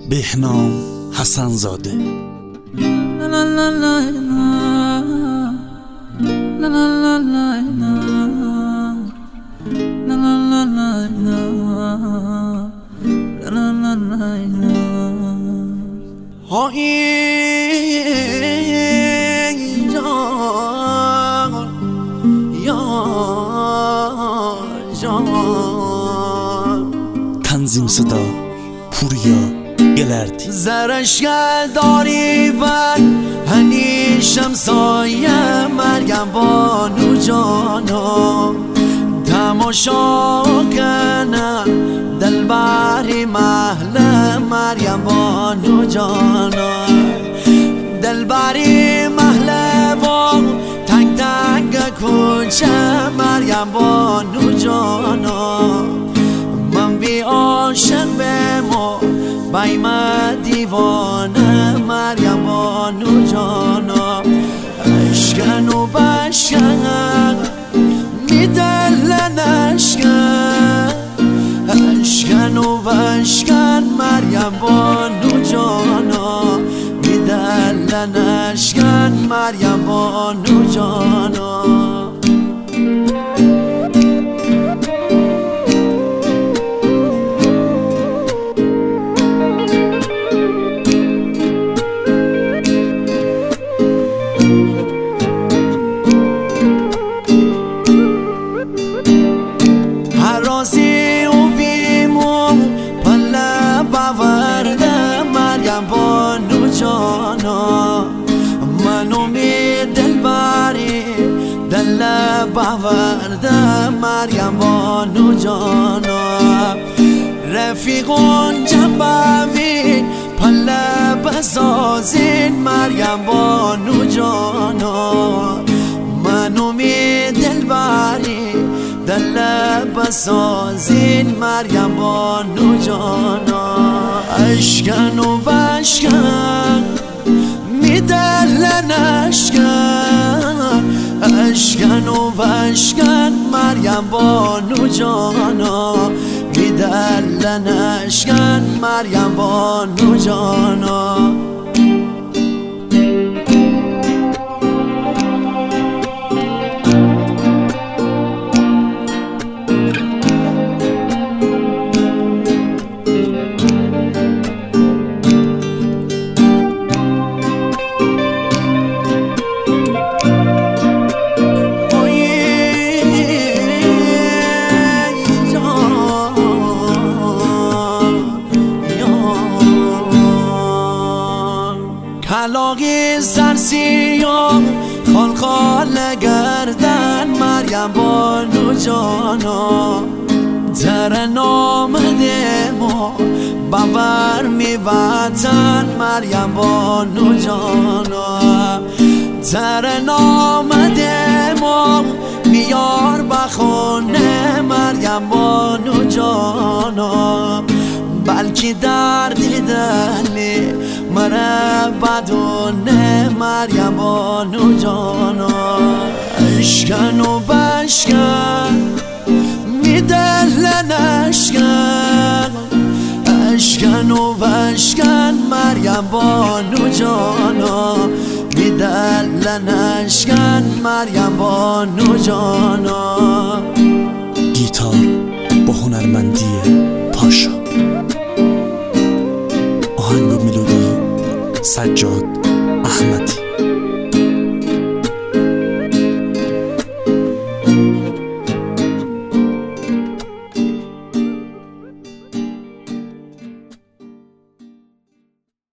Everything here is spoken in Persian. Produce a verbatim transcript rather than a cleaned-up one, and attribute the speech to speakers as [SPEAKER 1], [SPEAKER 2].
[SPEAKER 1] بهنام حسن زاده. تنظیم صدا پوریا گلردی.
[SPEAKER 2] زرشگه داری بر هنیشم سایه مریم بانو جانا تماشا کنم دلبری محل مریم بانو جانا دلبری محل و تنگ تنگ کوچه مریم بانو جانا من بی عاشق به ما بایم دیوانه مریم بانو جانا اشکن و بشکن میدلن اشکن اشکن و بشکن مریم بانو جانا میدلن اشکن مریم بانو جانا حراسی و بیمو پله باورده مریم بانو جانا منو می دل باری دل باورده مریم بانو جانا رفیقون جنبوین پله بسازین مریم بانو جانا منو می دل باری دل بسازین مریم بانو جانا اشکن و بشکن میدلن اشکن اشکن و بشکن مریم بانو جانا میدلن اشکن مریم بانو جانا کلاغی سرسیام خال خال گردن مریم بانو جانا ترنم ما باور می وطن مریم بانو جانا ترنم ما میار بخونه مریم بانو جانا بلکی در دیدنی مرا بدونه مریم بانو جانا اشکن و بشکن میدلن اشکن اشکن و بشکن مریم بانو جانا میدلن اشکن مریم بانو جانا.
[SPEAKER 1] گیتار با هنرمندی پاشا، آهنگ و ملودی سجاد احمدی.